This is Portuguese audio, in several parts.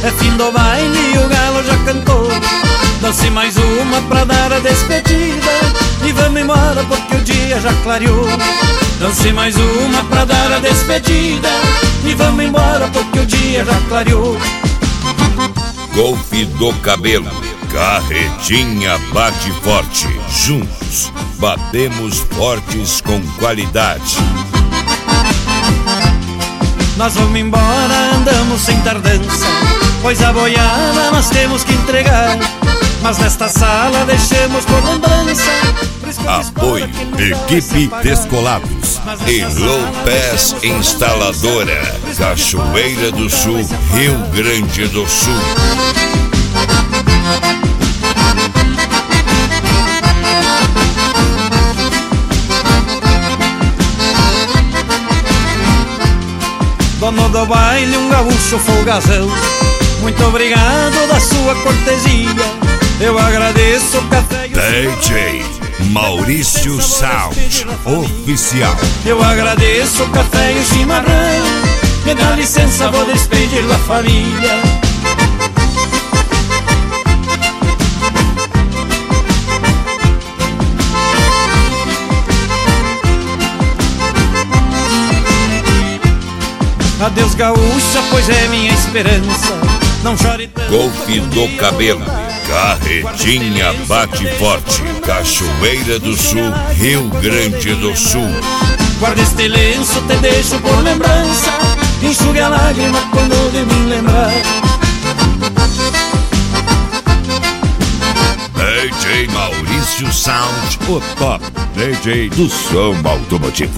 É fim do baile e o galo já cantou. Dance mais uma pra dar a despedida e vamos embora porque o dia já clareou. Dance mais uma pra dar a despedida e vamos embora porque o dia já clareou. Golfe do Cabelo, carretinha bate forte. Juntos, batemos fortes com qualidade. Nós vamos embora, andamos sem tardança, pois a boiada nós temos que entregar. Mas nesta sala deixemos por lembrança. Apoio Equipe Descolados e Low Pass Instaladora, Cachoeira do Sul, Rio Grande do Sul. Dono do baile, um gaúcho folgazão, muito obrigado da sua cortesia. Eu agradeço o café e o DJ Maurício Sound Oficial. Eu agradeço o café e o chimarrão. Me dá licença, vou despedir da família. Adeus gaúcha, pois é minha esperança. Não chore tanto. Golfe do Cabelo, carretinha bate forte. Cachoeira do Sul, Rio Grande do Sul. Guarda este lenço, te deixo por lembrança. Enxugue a lágrima quando de mim lembrar. DJ Maurício Sound, o top DJ do som automotivo.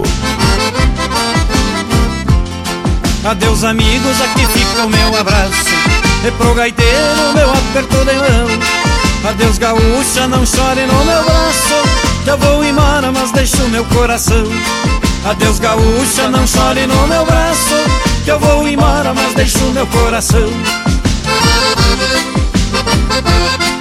Adeus amigos, aqui fica o meu abraço. E pro gaiteiro meu aperto de mão. Adeus gaúcha, não chore no meu braço, que eu vou embora, mas deixo meu coração. Adeus gaúcha, não chore no meu braço, que eu vou embora, mas deixo meu coração.